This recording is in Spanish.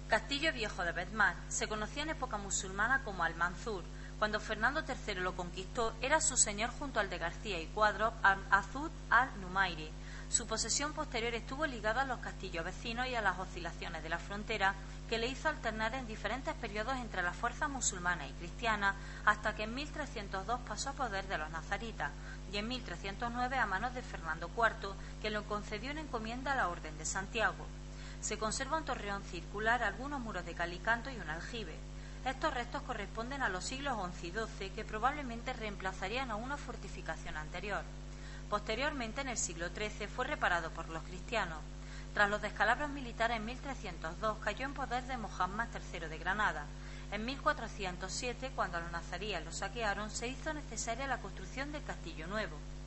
Castillo Viejo de Bedmar se conocía en época musulmana como Al-Mansur. Cuando Fernando III lo conquistó, era su señor junto al de García y Cuadros, Azud al-Numairi. Su posesión posterior estuvo ligada a los castillos vecinos y a las oscilaciones de la frontera, que le hizo alternar en diferentes periodos entre las fuerzas musulmanas y cristianas, hasta que en 1302 pasó a poder de los nazaritas, y en 1309 a manos de Fernando IV, que le concedió una encomienda a la Orden de Santiago. Se conserva un torreón circular, algunos muros de cal y canto y un aljibe. Estos restos corresponden a los siglos XI y XII, que probablemente reemplazarían a una fortificación anterior. Posteriormente, en el siglo XIII, fue reparado por los cristianos. Tras los descalabros militares en 1302, cayó en poder de Mohammad III de Granada. En 1407, cuando los nazaríes lo saquearon, se hizo necesaria la construcción del Castillo Nuevo.